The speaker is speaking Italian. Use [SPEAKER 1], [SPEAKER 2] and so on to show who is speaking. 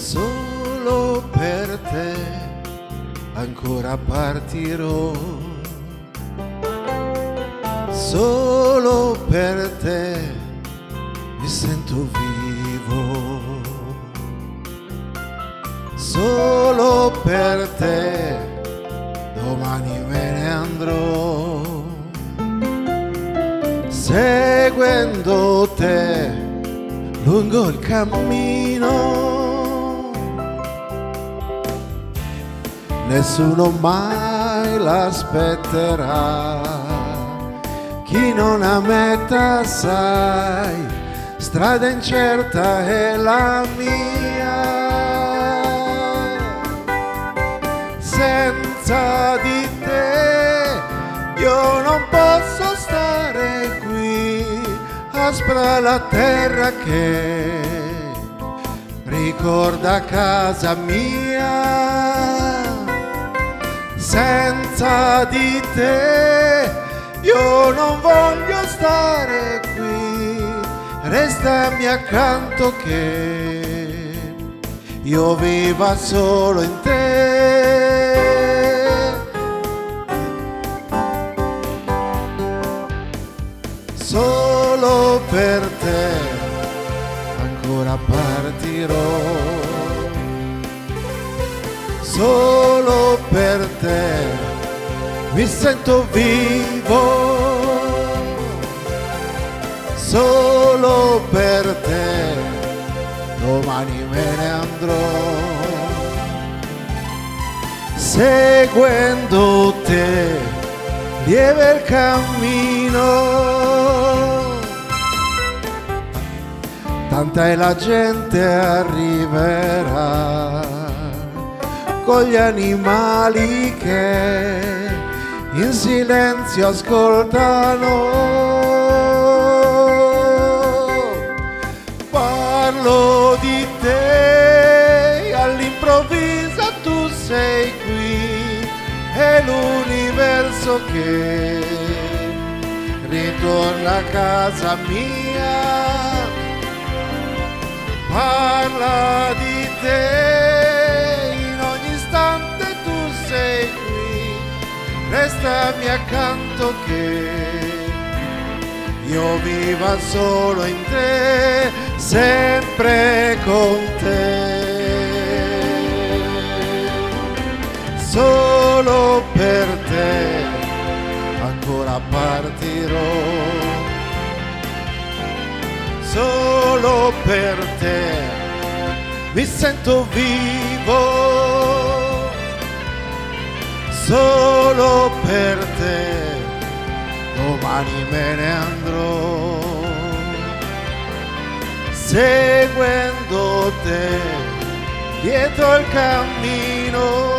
[SPEAKER 1] Solo per te ancora partirò, solo per te mi sento vivo, solo per te domani me ne andrò, seguendo te lungo il cammino. Nessuno mai l'aspetterà, chi non ha meta sai, strada incerta è la mia. Senza di te io non posso stare qui, aspra la terra che ricorda casa mia. Senza di te io non voglio stare qui, restami accanto che io viva solo in te. Solo per te ancora partirò, solo per te mi sento vivo, solo per te domani me ne andrò, seguendo te lieve il cammino, tanta è la gente arriverà con gli animali che in silenzio ascoltano. Parlo di te, all'improvviso tu sei qui, è l'universo che ritorna a casa mia. Parla di te, in ogni istante tu sei qui, restami accanto che io viva solo in te, sempre con te. Solo per te ancora partirò, solo per te mi sento vivo, solo per te domani me ne andrò, seguendo te dietro il cammino.